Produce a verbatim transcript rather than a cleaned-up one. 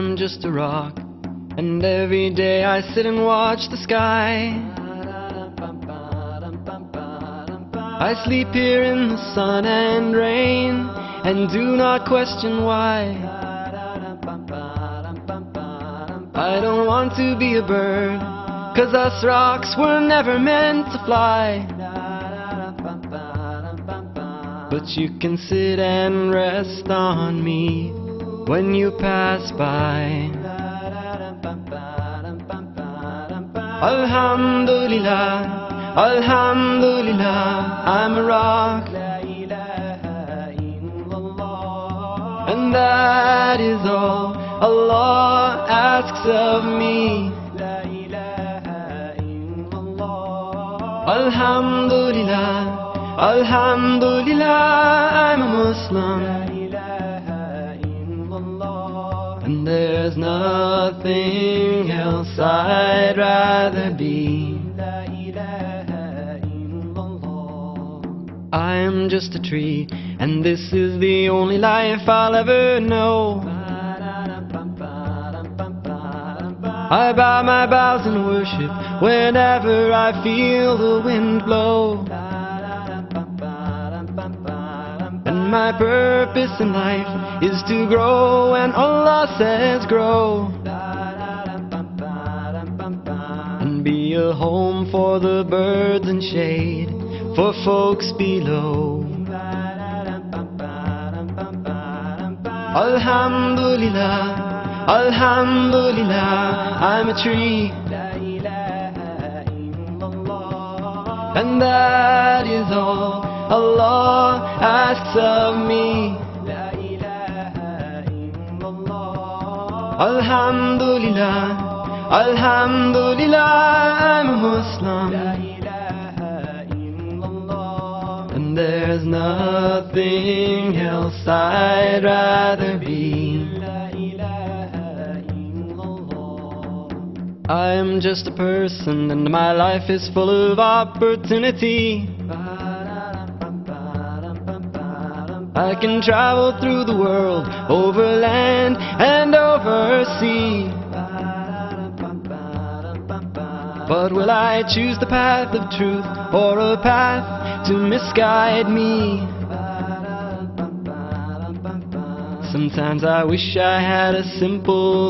am just a rock, and every day I sit and watch the sky. I sleep here in the sun and rain, and do not question why. I don't want to be a bird, 'cause us rocks were never meant to fly. But you can sit and rest on me when you pass by. Alhamdulillah, Alhamdulillah, I'm a rock, and that is all Allah asks of me. Alhamdulillah, Alhamdulillah, I'm a Muslim, and there's nothing else I'd rather be. I'm just a tree, and this is the only life I'll ever know. I bow my bows in worship whenever I feel the wind blow. And my purpose in life is to grow when Allah says grow, and be a home for the birds and shade for folks below. Alhamdulillah, Alhamdulillah, I'm a tree, and that is all Allah asks of me. Alhamdulillah, Alhamdulillah, I'm a Muslim, and there's nothing else I'd rather be. I'm just a person, and my life is full of opportunity. I can travel through the world, over land and over sea. But will I choose the path of truth, or a path to misguide me? Sometimes I wish I had a simple